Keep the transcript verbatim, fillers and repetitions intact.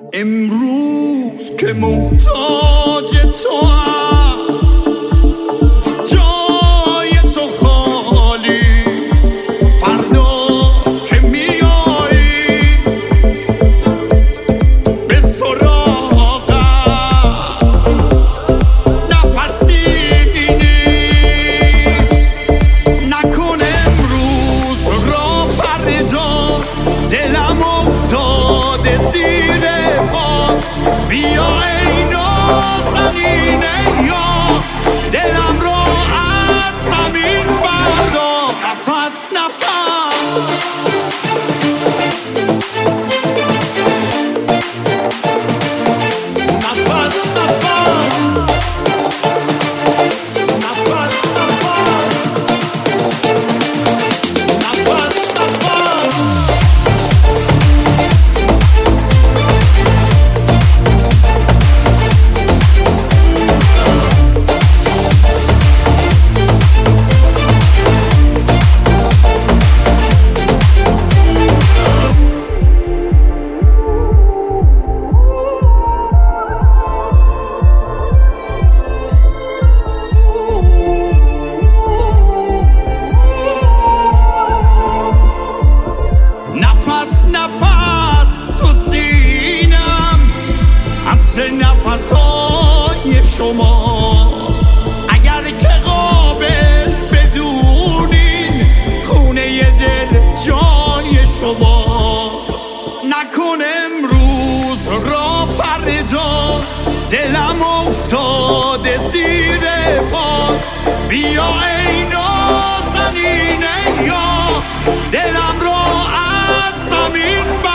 امروز که محتاج تو هم جای تو خالیست، فردا که میایی به سراغم نفسی نیست. نکن امروز را فردا، دلم افتاده زیر پا. بیا ای نازنینه یا دلم را از زمین بردار. نفس نفس نفس نفس نفس نفس تو سینم، عطر نفس های شماست. اگر که قابل بدونین خونه دل جای شماست. نکن امروز را فردا، دلم افتاده زیر پا. بیا ای نازنینه یا دلم را از زمین